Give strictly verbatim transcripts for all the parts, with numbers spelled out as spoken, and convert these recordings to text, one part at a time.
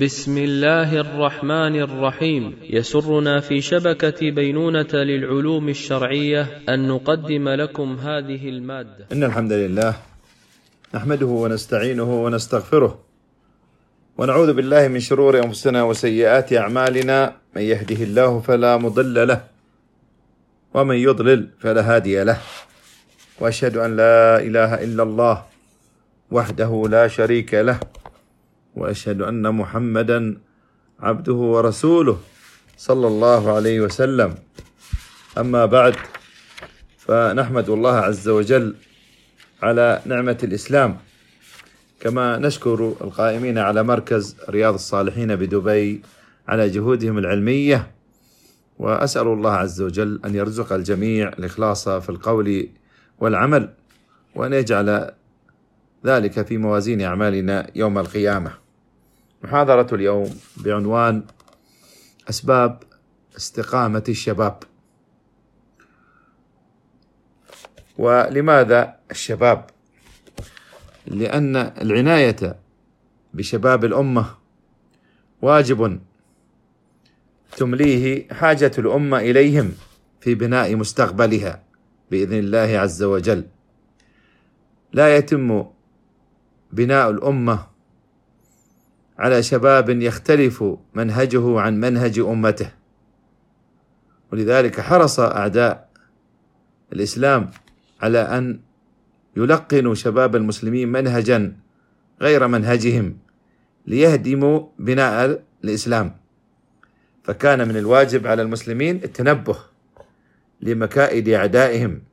بسم الله الرحمن الرحيم. يسرنا في شبكة بينونة للعلوم الشرعية أن نقدم لكم هذه المادة. إن الحمد لله نحمده ونستعينه ونستغفره ونعوذ بالله من شرور أنفسنا وسيئات أعمالنا، من يهده الله فلا مضل له ومن يضلل فلا هادي له، وأشهد أن لا إله إلا الله وحده لا شريك له، وأشهد أن محمدا عبده ورسوله صلى الله عليه وسلم. أما بعد، فنحمد الله عز وجل على نعمة الإسلام، كما نشكر القائمين على مركز رياض الصالحين بدبي على جهودهم العلمية، وأسأل الله عز وجل أن يرزق الجميع الإخلاص في القول والعمل، وأن يجعل ذلك في موازين أعمالنا يوم القيامة. محاضرة اليوم بعنوان أسباب استقامة الشباب. ولماذا الشباب؟ لأن العناية بشباب الأمة واجب تمليه حاجة الأمة إليهم في بناء مستقبلها بإذن الله عز وجل. لا يتم بناء الأمة على شباب يختلف منهجه عن منهج أمته، ولذلك حرص أعداء الإسلام على أن يلقنوا شباب المسلمين منهجا غير منهجهم ليهدموا بناء الإسلام. فكان من الواجب على المسلمين التنبه لمكائد أعدائهم.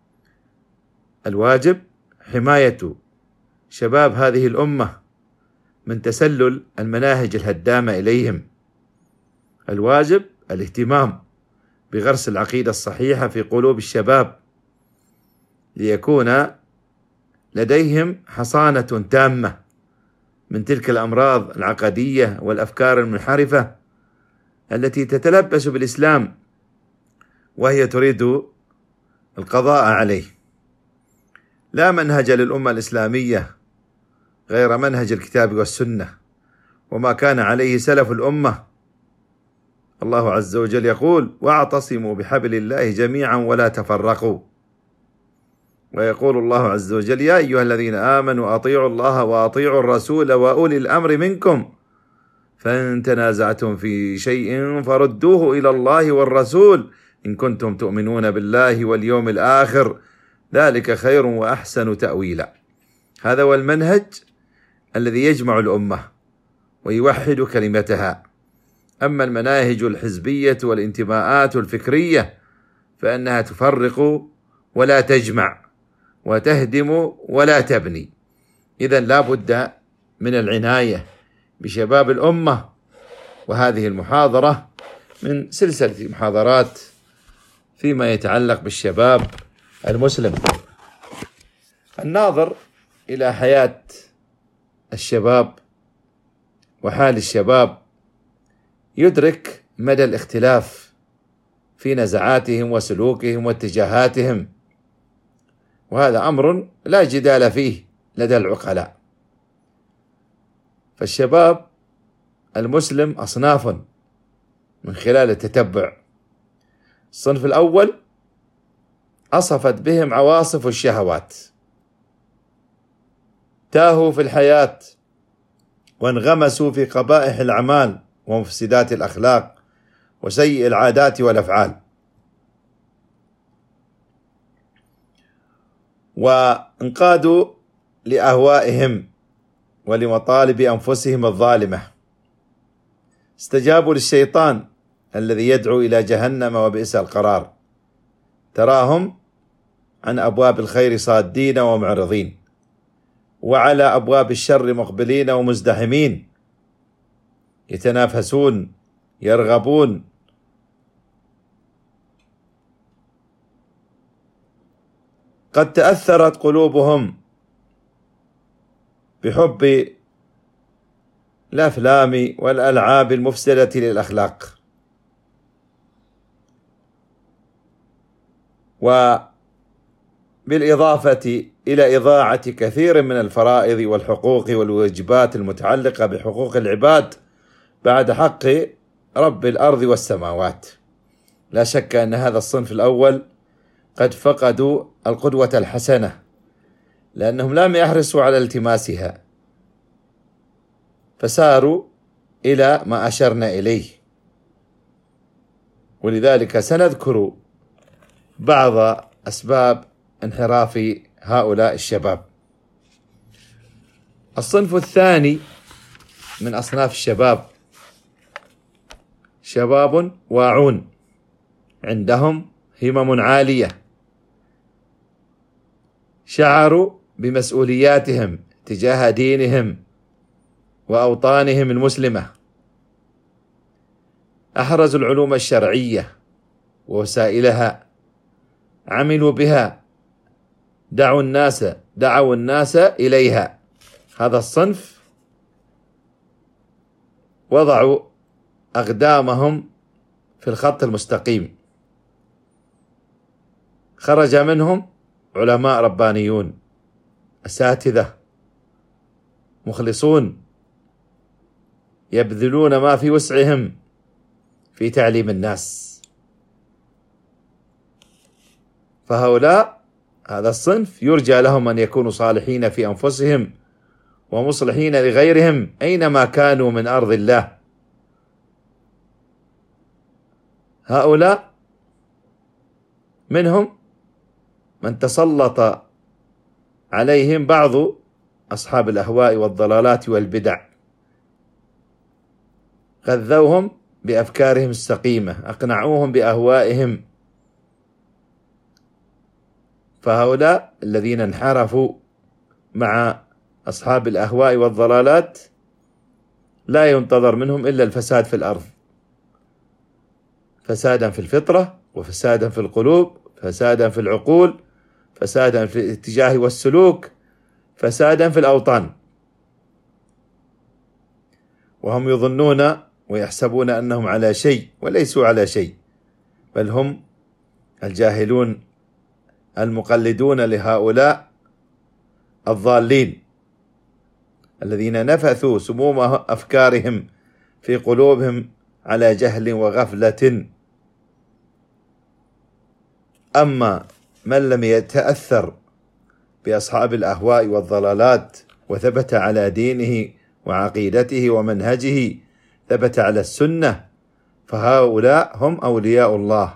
الواجب حماية شباب هذه الأمة من تسلل المناهج الهدامة إليهم. الواجب الاهتمام بغرس العقيدة الصحيحة في قلوب الشباب، ليكون لديهم حصانة تامة من تلك الأمراض العقدية والأفكار المنحرفة التي تتلبس بالإسلام وهي تريد القضاء عليه. لا منهج للأمة الإسلامية غير منهج الكتاب والسنة وما كان عليه سلف الأمة. الله عز وجل يقول: واعتصموا بحبل الله جميعا ولا تفرقوا. ويقول الله عز وجل: يا أيها الذين آمنوا أطيعوا الله وأطيعوا الرسول وأولي الأمر منكم فإن تنازعتم في شيء فردوه إلى الله والرسول إن كنتم تؤمنون بالله واليوم الآخر ذلك خير وأحسن تأويلا. هذا هو المنهج الذي يجمع الأمة ويوحد كلمتها. أما المناهج الحزبية والانتماءات الفكرية فإنها تفرق ولا تجمع، وتهدم ولا تبني. إذن لا بد من العناية بشباب الأمة، وهذه المحاضرة من سلسلة محاضرات فيما يتعلق بالشباب المسلم. الناظر إلى حياة الشباب وحال الشباب يدرك مدى الاختلاف في نزعاتهم وسلوكهم واتجاهاتهم، وهذا أمر لا جدال فيه لدى العقلاء. فالشباب المسلم أصناف من خلال التتبع. الصنف الأول أصفت بهم عواصف الشهوات، تاهوا في الحياة وانغمسوا في قبائح الأعمال ومفسدات الأخلاق وسيء العادات والأفعال، وانقادوا لأهوائهم ولمطالب أنفسهم الظالمة. استجابوا للشيطان الذي يدعو إلى جهنم وبئس القرار. تراهم عن أبواب الخير صادين ومعرضين، وعلى أبواب الشر مقبلين ومزدحمين، يتنافسون يرغبون. قد تأثرت قلوبهم بحب الأفلام والألعاب المفسدة للأخلاق، وبالإضافة إلى إضاعة كثير من الفرائض والحقوق والواجبات المتعلقة بحقوق العباد بعد حق رب الأرض والسماوات. لا شك أن هذا الصنف الأول قد فقدوا القدوة الحسنة، لأنهم لم يحرصوا على التماسها، فساروا إلى ما أشرنا إليه. ولذلك سنذكر بعض أسباب انحراف هؤلاء الشباب. الصنف الثاني من أصناف الشباب شباب واعون، عندهم همم عالية، شعروا بمسؤولياتهم تجاه دينهم وأوطانهم المسلمة، أحرزوا العلوم الشرعية ووسائلها، عملوا بها، دعوا الناس دعوا الناس إليها. هذا الصنف وضعوا أقدامهم في الخط المستقيم، خرج منهم علماء ربانيون، أساتذة مخلصون، يبذلون ما في وسعهم في تعليم الناس. فهؤلاء هذا الصنف يرجى لهم أن يكونوا صالحين في أنفسهم ومصلحين لغيرهم أينما كانوا من أرض الله. هؤلاء منهم من تسلط عليهم بعض أصحاب الأهواء والضلالات والبدع، غذوهم بأفكارهم السقيمة، أقنعوهم بأهوائهم. فهؤلاء الذين انحرفوا مع أصحاب الأهواء والضلالات لا ينتظر منهم إلا الفساد في الأرض، فسادا في الفطرة، وفسادا في القلوب، فسادا في العقول، فسادا في الاتجاه والسلوك، فسادا في الأوطان. وهم يظنون ويحسبون أنهم على شيء وليسوا على شيء، بل هم الجاهلون المقلدون لهؤلاء الضالين الذين نفثوا سموم أفكارهم في قلوبهم على جهل وغفلة. أما من لم يتأثر بأصحاب الأهواء والضلالات وثبت على دينه وعقيدته ومنهجه، ثبت على السنة، فهؤلاء هم أولياء الله.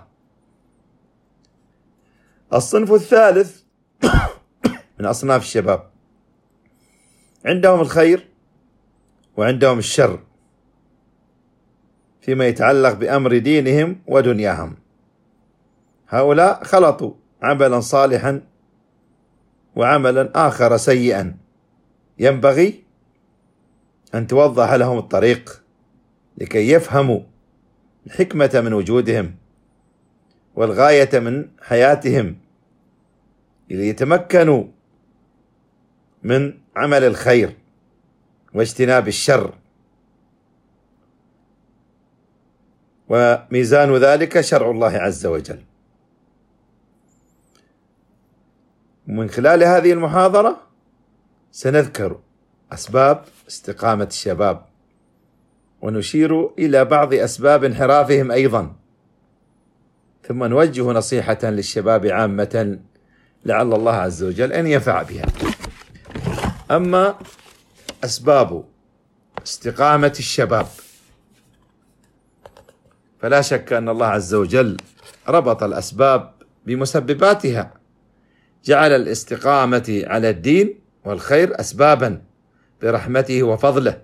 الصنف الثالث من أصناف الشباب عندهم الخير وعندهم الشر فيما يتعلق بأمر دينهم ودنياهم. هؤلاء خلطوا عملا صالحا وعملا آخر سيئا، ينبغي أن توضح لهم الطريق لكي يفهموا الحكمة من وجودهم والغاية من حياتهم، ليتمكنوا من عمل الخير واجتناب الشر. وميزان ذلك شرع الله عز وجل. من خلال هذه المحاضرة سنذكر أسباب استقامة الشباب، ونشير إلى بعض أسباب انحرافهم أيضا، ثم نوجه نصيحة للشباب عامة لعل الله عز وجل أن ينفع بها. أما أسباب استقامة الشباب فلا شك أن الله عز وجل ربط الأسباب بمسبباتها، جعل الاستقامة على الدين والخير أسبابا برحمته وفضله.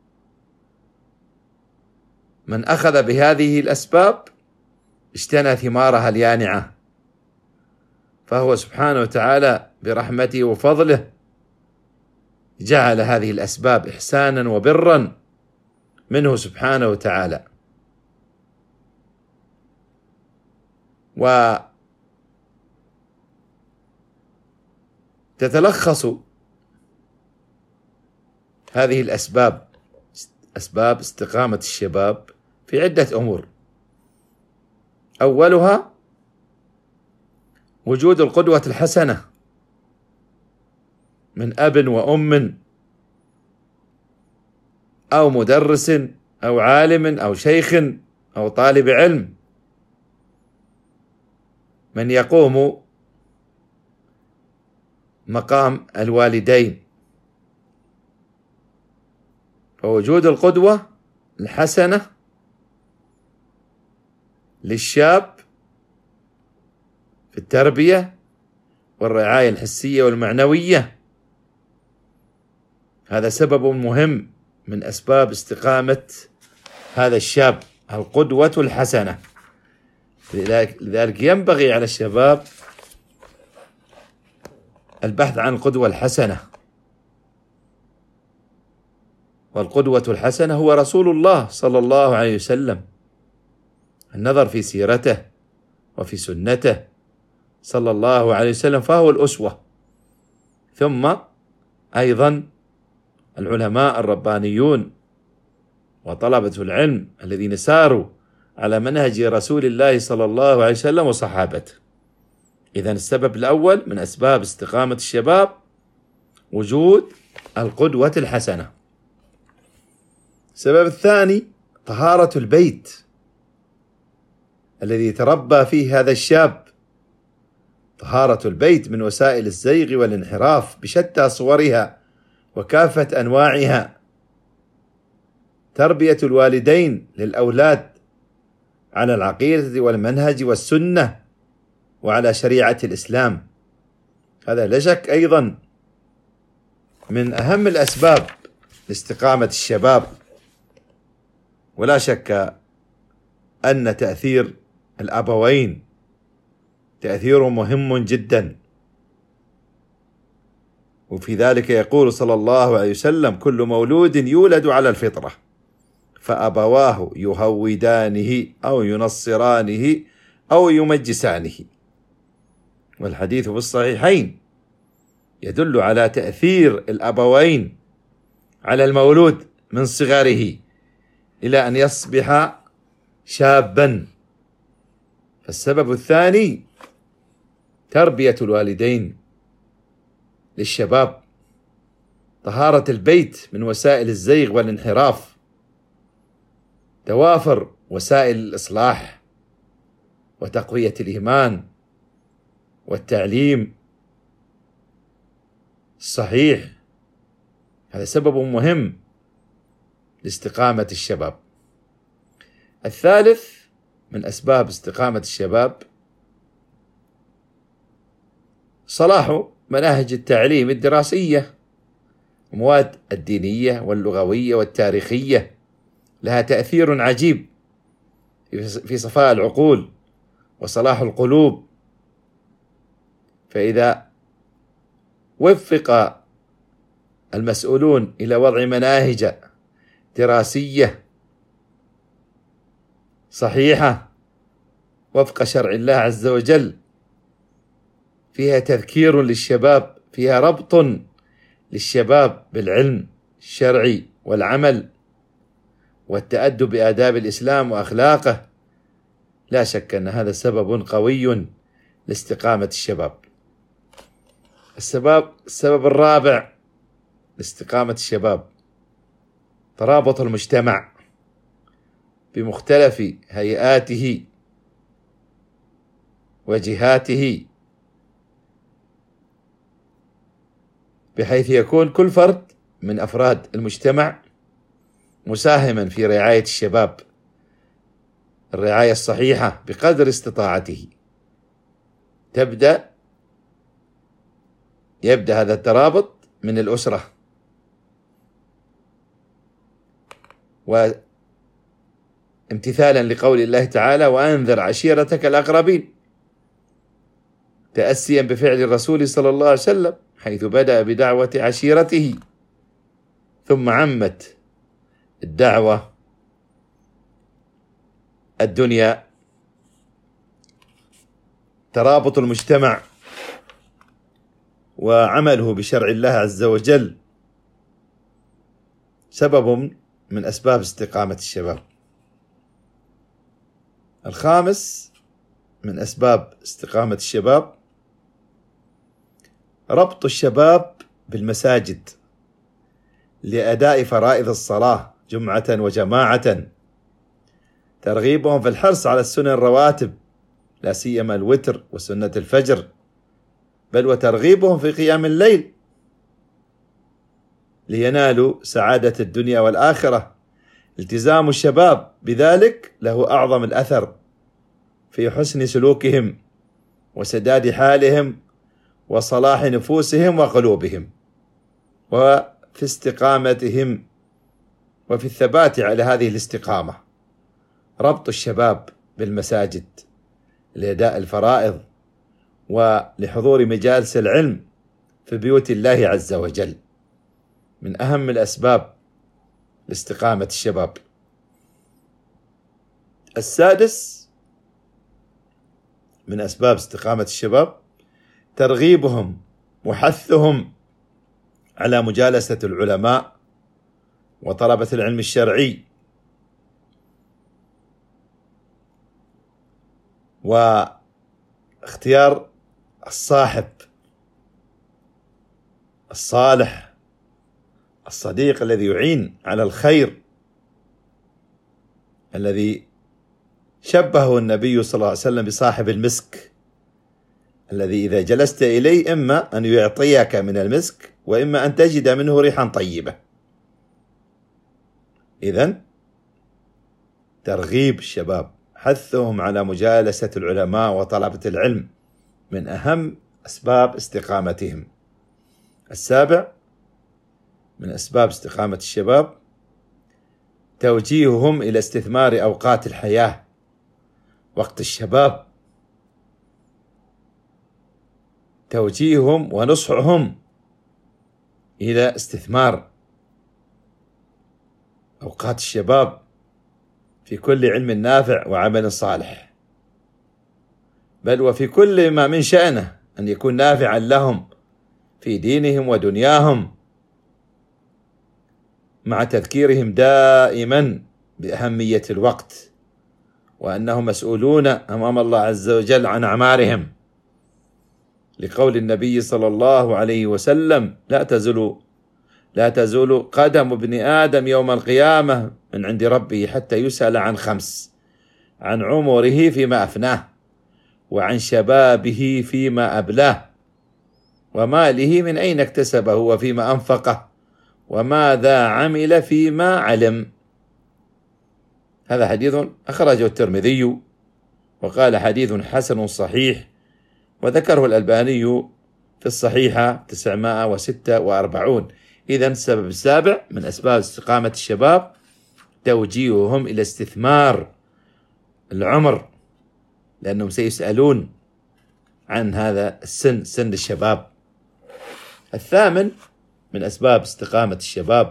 من أخذ بهذه الأسباب اجتنى ثمارها اليانعة، فهو سبحانه وتعالى برحمته وفضله جعل هذه الأسباب إحسانا وبرا منه سبحانه وتعالى. وتتلخص هذه الأسباب، أسباب استقامة الشباب، في عدة أمور. أولها وجود القدوة الحسنة من أب وأم أو مدرس أو عالم أو شيخ أو طالب علم من يقوم مقام الوالدين. فوجود القدوة الحسنة للشاب في التربية والرعاية الحسية والمعنوية هذا سبب مهم من أسباب استقامة هذا الشاب، القدوة الحسنة. لذلك ينبغي على الشباب البحث عن القدوة الحسنة، والقدوة الحسنة هو رسول الله صلى الله عليه وسلم. النظر في سيرته وفي سنته صلى الله عليه وسلم فهو الأسوة. ثم أيضا العلماء الربانيون وطلبة العلم الذين ساروا على منهج رسول الله صلى الله عليه وسلم وصحابته. إذن السبب الأول من أسباب استقامة الشباب وجود القدوة الحسنة. السبب الثاني طهارة البيت الذي تربى فيه هذا الشاب، طهارة البيت من وسائل الزيغ والانحراف بشتى صورها وكافة أنواعها. تربية الوالدين للأولاد على العقيدة والمنهج والسنة وعلى شريعة الإسلام هذا لا شك أيضا من أهم الأسباب لاستقامة الشباب. ولا شك أن تأثير الأبوين تأثير مهم جدا، وفي ذلك يقول صلى الله عليه وسلم: كل مولود يولد على الفطرة فأبواه يهودانه أو ينصرانه أو يمجسانه. والحديث في الصحيحين يدل على تأثير الأبوين على المولود من صغره إلى أن يصبح شابا. فالسبب الثاني تربية الوالدين للشباب، طهارة البيت من وسائل الزيغ والانحراف، توافر وسائل الإصلاح وتقوية الإيمان والتعليم الصحيح. هذا سبب مهم لاستقامة الشباب. الثالث من أسباب استقامة الشباب صلاح مناهج التعليم الدراسية، المواد الدينية واللغوية والتاريخية لها تأثير عجيب في صفاء العقول وصلاح القلوب. فإذا وفق المسؤولون إلى وضع مناهج دراسية صحيحة وفق شرع الله عز وجل، فيها تذكير للشباب، فيها ربط للشباب بالعلم الشرعي والعمل والتأدب بآداب الإسلام وأخلاقه، لا شك أن هذا سبب قوي لاستقامة الشباب. السبب السبب الرابع لاستقامة الشباب ترابط المجتمع بمختلف هيئاته وجهاته، بحيث يكون كل فرد من أفراد المجتمع مساهما في رعاية الشباب الرعاية الصحيحة بقدر استطاعته. تبدأ يبدأ هذا الترابط من الأسرة، وامتثالا لقول الله تعالى: وأنذر عشيرتك الأقربين، تأسيا بفعل الرسول صلى الله عليه وسلم حيث بدأ بدعوة عشيرته ثم عمت الدعوة الدنيا. ترابط المجتمع وعمله بشرع الله عز وجل سبب من أسباب استقامة الشباب. الخامس من أسباب استقامة الشباب ربط الشباب بالمساجد لأداء فرائض الصلاة جمعة وجماعة، ترغيبهم في الحرص على السنن الرواتب لا سيما الوتر وسنة الفجر، بل وترغيبهم في قيام الليل لينالوا سعادة الدنيا والآخرة. التزام الشباب بذلك له أعظم الأثر في حسن سلوكهم وسداد حالهم وصلاح نفوسهم وقلوبهم، وفي استقامتهم وفي الثبات على هذه الاستقامة. ربط الشباب بالمساجد لأداء الفرائض ولحضور مجالس العلم في بيوت الله عز وجل من أهم الأسباب لاستقامة الشباب. السادس من أسباب استقامة الشباب ترغيبهم وحثهم على مجالسة العلماء وطلبة العلم الشرعي، واختيار الصاحب الصالح الصديق الذي يعين على الخير، الذي شبهه النبي صلى الله عليه وسلم بصاحب المسك، الذي إذا جلست إليه إما أن يعطيك من المسك وإما أن تجد منه ريحا طيبة. إذن ترغيب الشباب، حثهم على مجالسة العلماء وطلبة العلم من أهم أسباب استقامتهم. السابع من أسباب استقامة الشباب توجيههم إلى استثمار أوقات الحياة، وقت الشباب، توجيههم ونصحهم إلى استثمار أوقات الشباب في كل علم نافع وعمل صالح، بل وفي كل ما من شأنه أن يكون نافعا لهم في دينهم ودنياهم، مع تذكيرهم دائما بأهمية الوقت، وأنهم مسؤولون أمام الله عز وجل عن أعمارهم، لقول النبي صلى الله عليه وسلم: لا تزول لا تزول قدم ابن آدم يوم القيامة من عند ربه حتى يسأل عن خمس: عن عمره فيما أفناه، وعن شبابه فيما أبلاه، وماله من أين اكتسبه وفيما أنفقه، وماذا عمل فيما علم. هذا حديث أخرجه الترمذي وقال حديث حسن صحيح، وذكره الألباني في الصحيحة تسعمائة وستة وأربعين. إذن السبب السابع من أسباب استقامة الشباب توجيههم إلى استثمار العمر، لأنهم سيسألون عن هذا السن، سن الشباب. الثامن من أسباب استقامة الشباب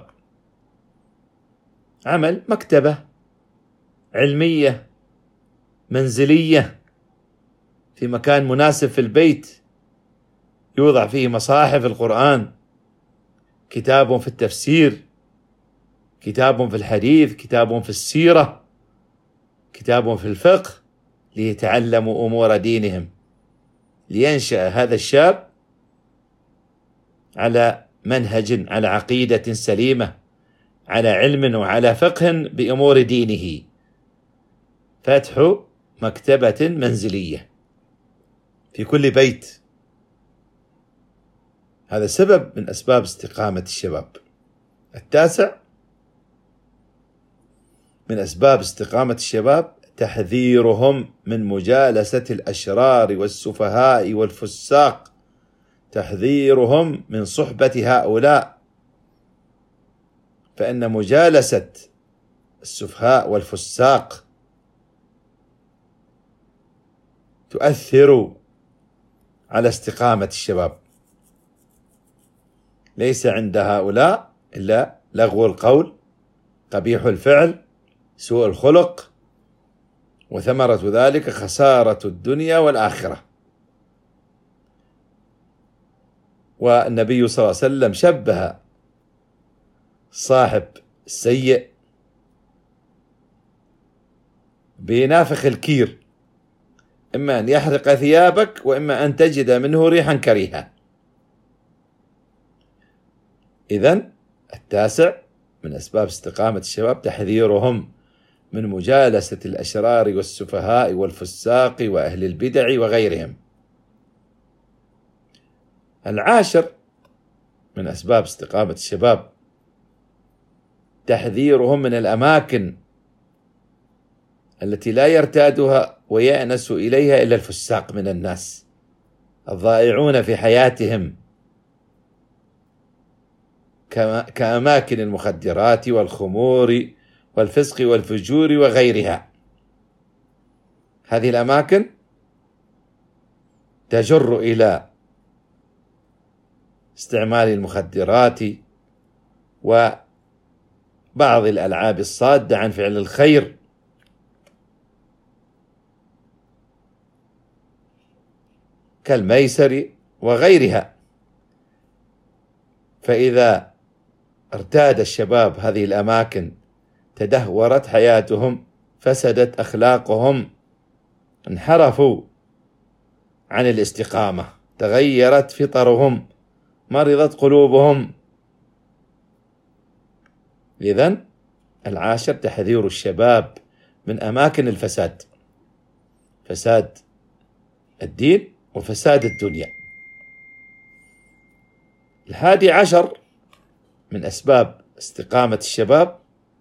عمل مكتبة علمية منزلية في مكان مناسب في البيت، يوضع فيه مصاحف القرآن، كتاب في التفسير، كتاب في الحديث، كتاب في السيرة، كتاب في الفقه، ليتعلموا أمور دينهم، لينشأ هذا الشاب على منهج، على عقيدة سليمة، على علم وعلى فقه بأمور دينه. فتح مكتبة منزلية في كل بيت، هذا سبب من أسباب استقامة الشباب. التاسع من أسباب استقامة الشباب تحذيرهم من مجالسة الأشرار والسفهاء والفساق، تحذيرهم من صحبة هؤلاء، فإن مجالسة السفهاء والفساق تؤثر على استقامة الشباب. ليس عند هؤلاء إلا لغو القول، قبيح الفعل، سوء الخلق، وثمرة ذلك خسارة الدنيا والآخرة. والنبي صلى الله عليه وسلم شبه صاحب السيء بنافخ الكير، إما أن يحرق ثيابك وإما أن تجد منه ريحا كريهة. إذن التاسع من أسباب استقامة الشباب تحذيرهم من مجالسة الأشرار والسفهاء والفساق وأهل البدع وغيرهم. العاشر من أسباب استقامة الشباب تحذيرهم من الأماكن التي لا يرتادها ويأنس إليها إلا الفساق من الناس الضائعون في حياتهم، كأماكن المخدرات والخمور والفسق والفجور وغيرها. هذه الأماكن تجر إلى استعمال المخدرات وبعض الألعاب الصادة عن فعل الخير، كالميسر وغيرها. فإذا ارتاد الشباب هذه الأماكن تدهورت حياتهم، فسدت أخلاقهم، انحرفوا عن الاستقامة، تغيرت فطرهم، مرضت قلوبهم. إذن العاشر تحذير الشباب من أماكن الفساد، فساد الدين وفساد الدنيا. الحادي عشر من أسباب استقامة الشباب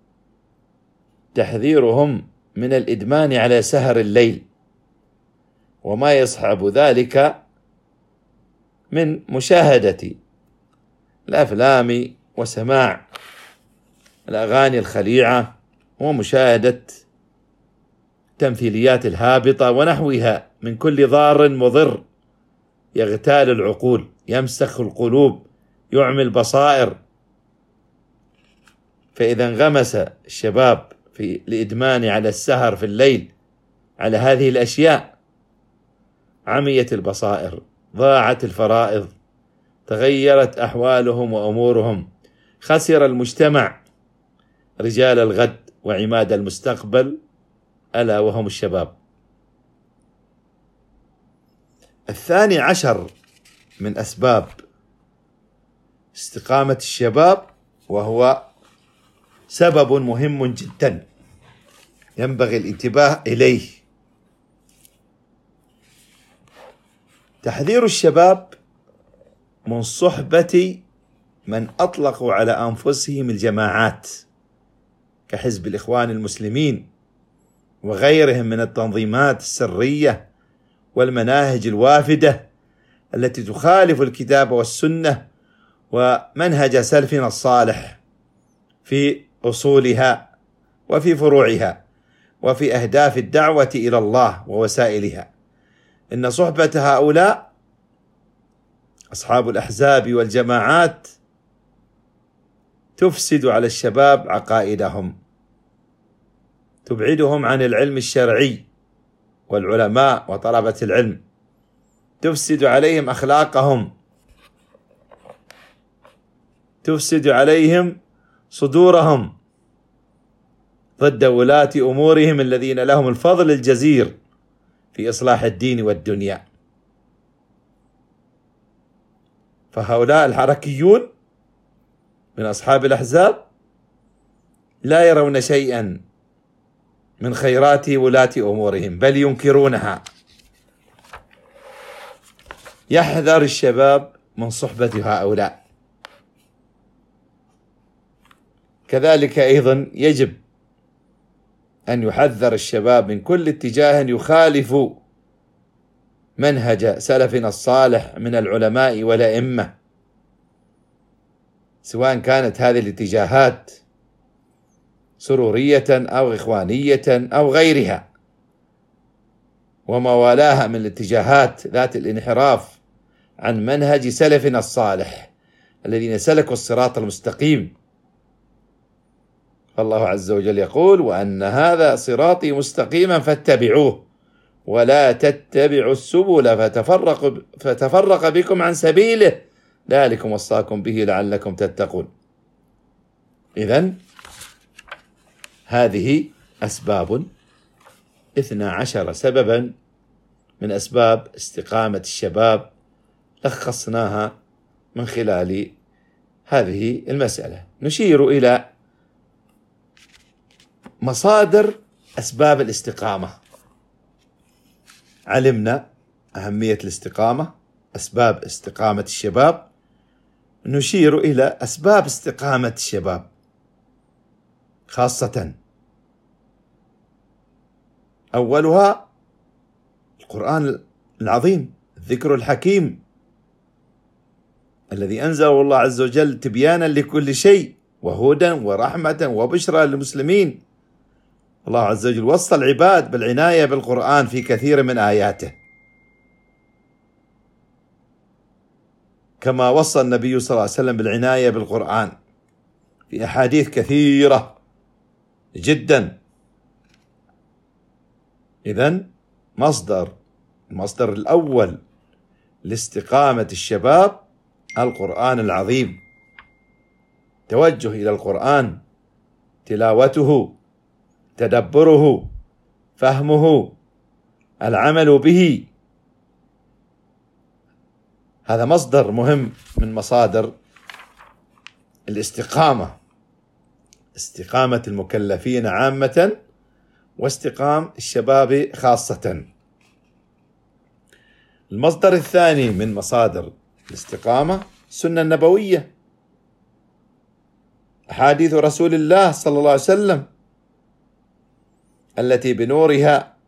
تحذيرهم من الإدمان على سهر الليل وما يصحب ذلك من مشاهدة الأفلام وسماع الأغاني الخليعة ومشاهدة التمثيليات الهابطة ونحوها من كل ضار مضر يغتال العقول، يمسخ القلوب، يعمي البصائر. فإذا انغمس الشباب في الإدمان على السهر في الليل على هذه الأشياء عميت البصائر، ضاعت الفرائض، تغيرت أحوالهم وأمورهم، خسر المجتمع رجال الغد وعماد المستقبل ألا وهم الشباب. الثاني عشر من أسباب استقامة الشباب، وهو سبب مهم جدا ينبغي الانتباه إليه، تحذير الشباب من صحبة من أطلقوا على أنفسهم الجماعات كحزب الإخوان المسلمين وغيرهم من التنظيمات السرية والمناهج الوافدة التي تخالف الكتاب والسنة ومنهج سلفنا الصالح في أصولها وفي فروعها وفي أهداف الدعوة إلى الله ووسائلها. إن صحبة هؤلاء أصحاب الأحزاب والجماعات تفسد على الشباب عقائدهم، تبعدهم عن العلم الشرعي والعلماء وطلبة العلم، تفسد عليهم أخلاقهم، تفسد عليهم صدورهم ضد ولاة أمورهم الذين لهم الفضل الجزير في إصلاح الدين والدنيا. فهؤلاء الحركيون من أصحاب الأحزاب لا يرون شيئا من خيرات ولاة أمورهم بل ينكرونها. يحذر الشباب من صحبة هؤلاء. كذلك أيضا يجب أن يحذر الشباب من كل اتجاه يخالف منهج سلفنا الصالح من العلماء والأئمة، سواء كانت هذه الاتجاهات سرورية أو إخوانية أو غيرها، وما والاها من الاتجاهات ذات الانحراف عن منهج سلفنا الصالح الذين سلكوا الصراط المستقيم. فالله عز وجل يقول: وأن هذا صراطي مستقيما فاتبعوه ولا تتبعوا السبل فتفرق, فتفرق بكم عن سبيله ذلكم وصاكم به لعلكم تتقون. إذن هذه أسباب اثنا عشر سببا من أسباب استقامة الشباب لخصناها من خلال هذه المسألة. نشير إلى مصادر أسباب الاستقامة. علمنا أهمية الاستقامة، أسباب استقامة الشباب. نشير إلى أسباب استقامة الشباب خاصة. أولها القرآن العظيم، الذكر الحكيم الذي أنزله الله عز وجل تبيانا لكل شيء وهدى ورحمة وبشرى للمسلمين. الله عز وجل وصى العباد بالعناية بالقرآن في كثير من آياته، كما وصى النبي صلى الله عليه وسلم بالعناية بالقرآن في أحاديث كثيرة جدا. إذن مصدر المصدر الأول لاستقامة الشباب القرآن العظيم، توجه إلى القرآن، تلاوته، تدبره، فهمه، العمل به. هذا مصدر مهم من مصادر الاستقامة، استقامة المكلفين عامة واستقام الشباب خاصة. المصدر الثاني من مصادر الاستقامة السنة النبوية، أحاديث رسول الله صلى الله عليه وسلم التي بنورها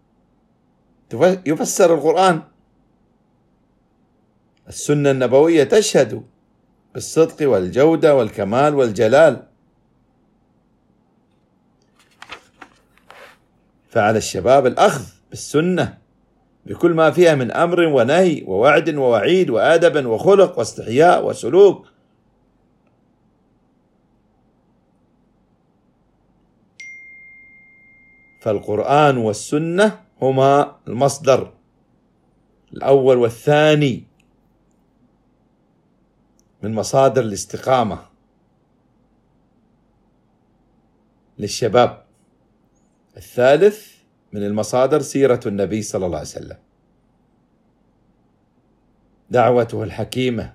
يفسر القرآن. السنة النبوية تشهد بالصدق والجودة والكمال والجلال، فعلى الشباب الأخذ بالسنة بكل ما فيها من أمر ونهي ووعد ووعيد وأدب وخلق واستحياء وسلوك. فالقرآن والسنة هما المصدر الأول والثاني من مصادر الاستقامة للشباب. الثالث من المصادر سيرة النبي صلى الله عليه وسلم، دعوته الحكيمة.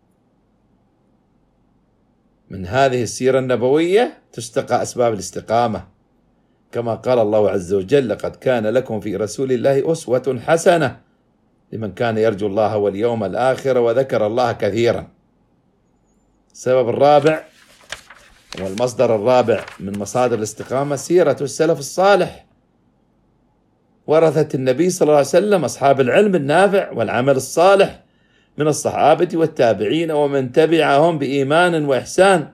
من هذه السيرة النبوية تستقى أسباب الاستقامة، كما قال الله عز وجل: لقد كان لكم في رسول الله أسوة حسنة لمن كان يرجو الله واليوم الآخر وذكر الله كثيرا. السبب الرابع والمصدر الرابع من مصادر الاستقامة سيرة السلف الصالح، ورثة النبي صلى الله عليه وسلم، أصحاب العلم النافع والعمل الصالح من الصحابة والتابعين ومن تبعهم بإيمان وإحسان.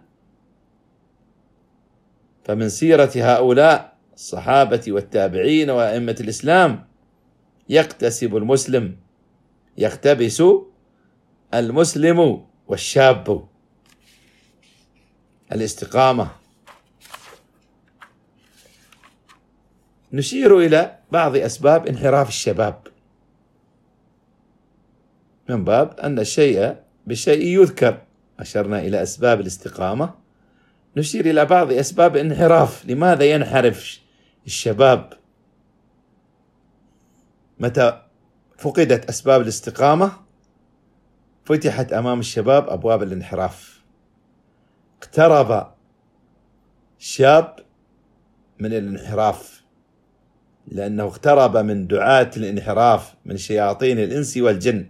فمن سيرة هؤلاء الصحابة والتابعين وأئمة الإسلام يكتسب المسلم، يقتبس المسلم والشاب الاستقامة. نشير إلى بعض أسباب انحراف الشباب، من باب أن الشيء بالشيء يذكر. أشرنا إلى أسباب الاستقامة، نشير إلى بعض أسباب انحراف. لماذا ينحرف الشباب؟ متى فقدت أسباب الاستقامة فتحت أمام الشباب أبواب الانحراف. اقترب شاب من الانحراف لأنه اقترب من دعاة الانحراف من شياطين الإنس والجن.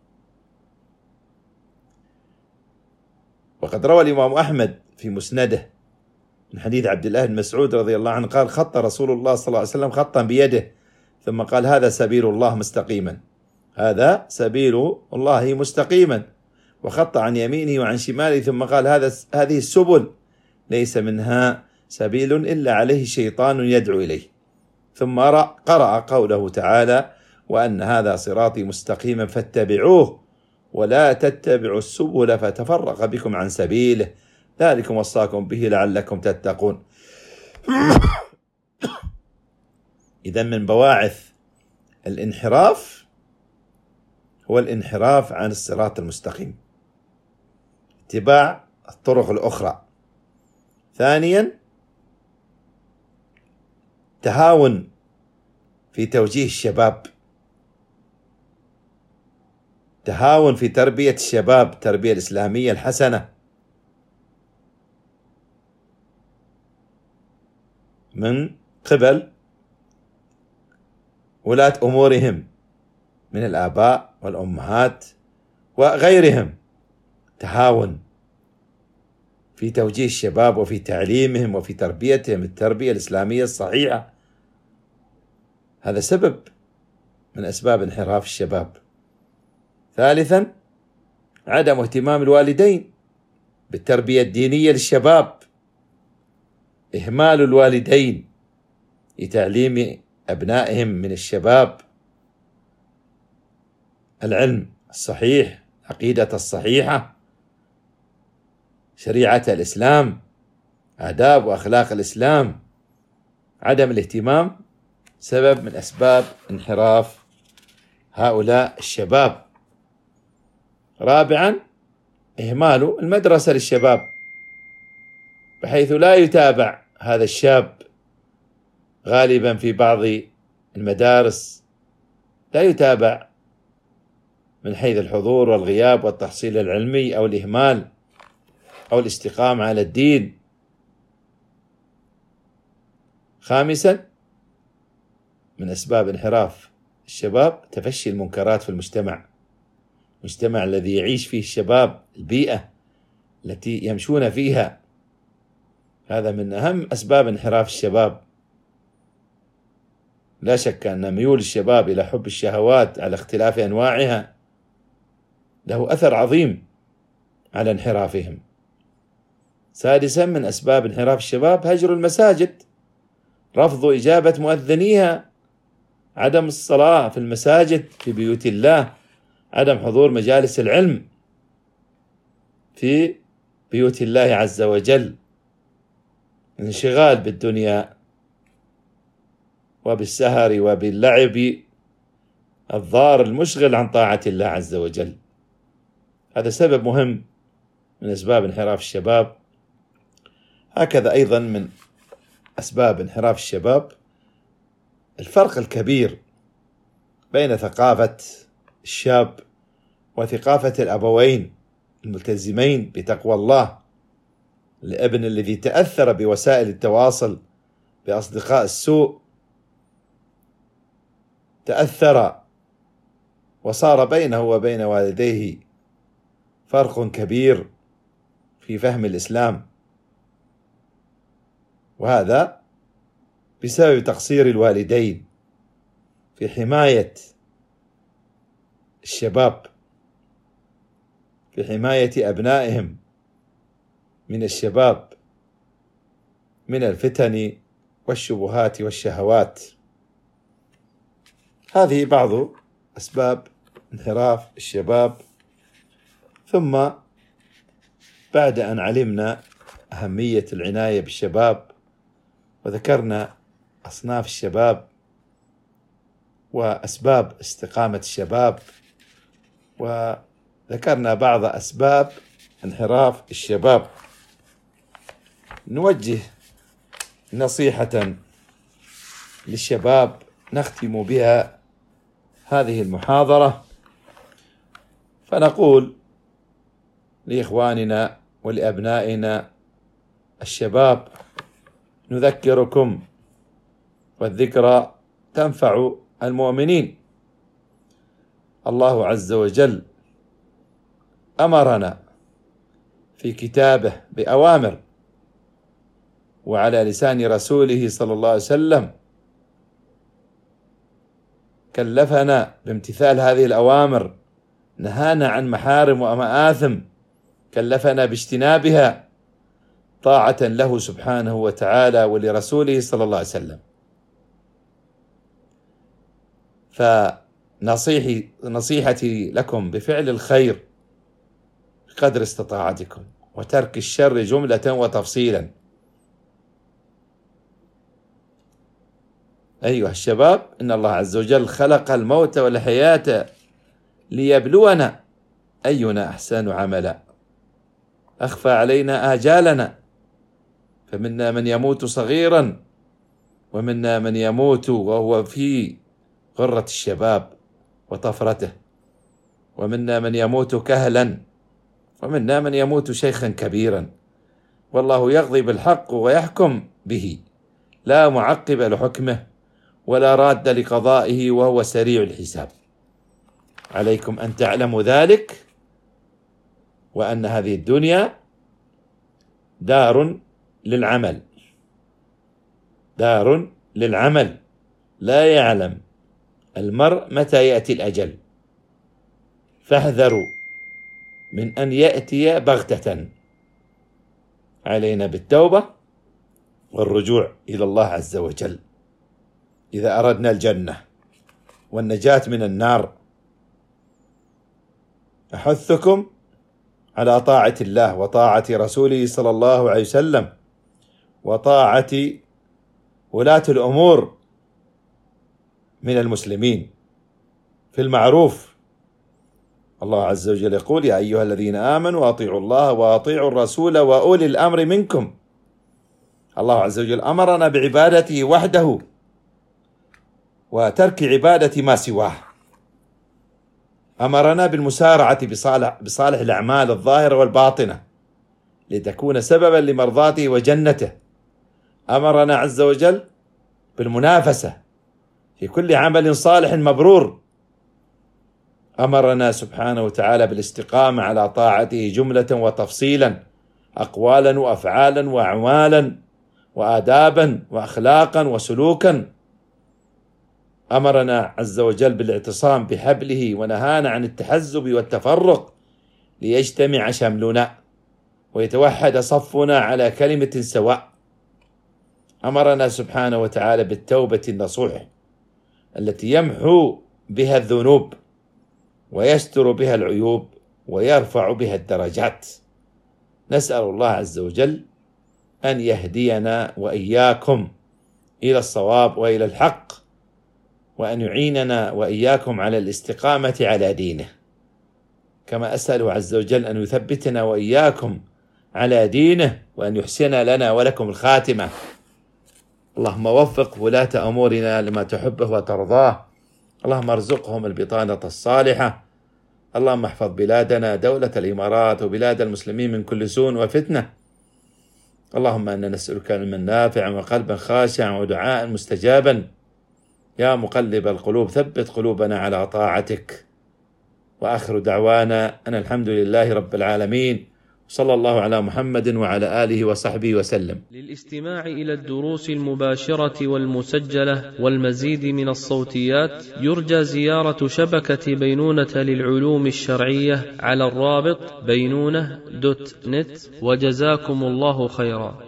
وقد روى الإمام أحمد في مسنده من حديث عبد الله بن مسعود رضي الله عنه قال: خط رسول الله صلى الله عليه وسلم خطا بيده ثم قال: هذا سبيل الله مستقيما، هذا سبيل الله مستقيما، وخط عن يمينه وعن شماله ثم قال: هذا هذه السبل ليس منها سبيل إلا عليه شيطان يدعو إليه، ثم قرأ قوله تعالى: وأن هذا صراطي مستقيما فاتبعوه ولا تتبعوا السبل فتفرق بكم عن سبيله ذلكم وصاكم به لعلكم تتقون. إذا من بواعث الانحراف هو الانحراف عن الصراط المستقيم، اتباع الطرق الأخرى. ثانيا تهاون في توجيه الشباب، تهاون في تربية الشباب، التربية الإسلامية الحسنة. من قبل ولاة أمورهم من الآباء والأمهات وغيرهم، تهاون في توجيه الشباب وفي تعليمهم وفي تربيتهم التربية الإسلامية الصحيحة. هذا سبب من أسباب انحراف الشباب. ثالثا، عدم اهتمام الوالدين بالتربية الدينية للشباب، إهمال الوالدين لتعليم أبنائهم من الشباب العلم الصحيح، عقيدة الصحيحة، شريعة الإسلام، آداب وأخلاق الإسلام. عدم الاهتمام سبب من أسباب انحراف هؤلاء الشباب. رابعا، إهمال المدرسة للشباب، بحيث لا يتابع هذا الشاب غالبا في بعض المدارس، لا يتابع من حيث الحضور والغياب والتحصيل العلمي أو الإهمال أو الاستقامة على الدين. خامسا، من أسباب انحراف الشباب تفشي المنكرات في المجتمع، المجتمع الذي يعيش فيه الشباب، البيئة التي يمشون فيها، هذا من أهم أسباب انحراف الشباب. لا شك أن ميول الشباب إلى حب الشهوات على اختلاف أنواعها له أثر عظيم على انحرافهم. سادسا، من أسباب انحراف الشباب هجر المساجد، رفض إجابة مؤذنيها، عدم الصلاة في المساجد في بيوت الله، عدم حضور مجالس العلم في بيوت الله عز وجل، انشغال بالدنيا وبالسهر وباللعب الضار المشغل عن طاعة الله عز وجل. هذا سبب مهم من أسباب انحراف الشباب. هكذا أيضا من أسباب انحراف الشباب الفرق الكبير بين ثقافة الشاب وثقافة الأبوين الملتزمين بتقوى الله. الابن الذي تأثر بوسائل التواصل بأصدقاء السوء تأثر وصار بينه وبين والديه فرق كبير في فهم الإسلام، وهذا بسبب تقصير الوالدين في حماية الشباب، في حماية أبنائهم من الشباب من الفتن والشبهات والشهوات. هذه بعض أسباب انحراف الشباب. ثم بعد أن علمنا أهمية العناية بالشباب وذكرنا أصناف الشباب وأسباب استقامة الشباب وذكرنا بعض أسباب انحراف الشباب، نوجه نصيحة للشباب نختم بها هذه المحاضرة، فنقول لإخواننا ولأبنائنا الشباب: نذكركم والذكرى تنفع المؤمنين. الله عز وجل أمرنا في كتابه بأوامر، وعلى لسان رسوله صلى الله عليه وسلم كلفنا بامتثال هذه الأوامر، نهانا عن محارم ومآثم، كلفنا باجتنابها طاعة له سبحانه وتعالى ولرسوله صلى الله عليه وسلم. فنصيحي نصيحتي لكم بفعل الخير بقدر استطاعتكم وترك الشر جملة وتفصيلا. أيها الشباب، إن الله عز وجل خلق الموت والحياة ليبلونا أينا أحسن عملا، أخفى علينا آجالنا، فمنا من يموت صغيرا ومنا من يموت وهو في غرة الشباب وطفرته، ومنا من يموت كهلا، ومنا من يموت شيخا كبيرا، والله يقضي بالحق ويحكم به، لا معقب لحكمه ولا راد لقضائه وهو سريع الحساب. عليكم أن تعلموا ذلك، وأن هذه الدنيا دار للعمل، دار للعمل، لا يعلم المرء متى يأتي الأجل، فاحذروا من أن يأتي بغتة. علينا بالتوبة والرجوع إلى الله عز وجل إذا أردنا الجنة والنجاة من النار. أحثكم على طاعة الله وطاعة رسوله صلى الله عليه وسلم وطاعة ولاة الأمور من المسلمين في المعروف. الله عز وجل يقول: يا أيها الذين آمنوا أطيعوا الله وأطيعوا الرسول وأولي الأمر منكم. الله عز وجل أمرنا بعبادته وحده وترك عبادة ما سواه. أمرنا بالمسارعة بصالح, بصالح الأعمال الظاهرة والباطنة لتكون سببا لمرضاته وجنته. أمرنا عز وجل بالمنافسة في كل عمل صالح مبرور. أمرنا سبحانه وتعالى بالاستقامة على طاعته جملة وتفصيلا، أقوالا وأفعالا وأعمالا وآدابا وأخلاقا وسلوكا. أمرنا عز وجل بالاعتصام بحبله ونهانا عن التحزب والتفرق ليجتمع شملنا ويتوحد صفنا على كلمة سواء. أمرنا سبحانه وتعالى بالتوبة النصوح التي يمحو بها الذنوب ويستر بها العيوب ويرفع بها الدرجات. نسأل الله عز وجل أن يهدينا وإياكم إلى الصواب وإلى الحق، وأن يعيننا وإياكم على الاستقامة على دينه، كما أسأله عز وجل أن يثبتنا وإياكم على دينه، وأن يحسن لنا ولكم الخاتمة. اللهم وفق ولاة أمورنا لما تحبه وترضاه. اللهم ارزقهم البطانة الصالحة. اللهم احفظ بلادنا دولة الإمارات وبلاد المسلمين من كل سوء وفتنة. اللهم أنا نسألك علما نافعا وقلبا خاشعا ودعاء مستجابا. يا مقلب القلوب ثبت قلوبنا على طاعتك. وآخر دعوانا أن الحمد لله رب العالمين، صلى الله على محمد وعلى آله وصحبه وسلم. للاستماع إلى الدروس المباشرة والمسجلة والمزيد من الصوتيات يرجى زيارة شبكة بينونة للعلوم الشرعية على الرابط بينونة دوت نت. وجزاكم الله خيرا.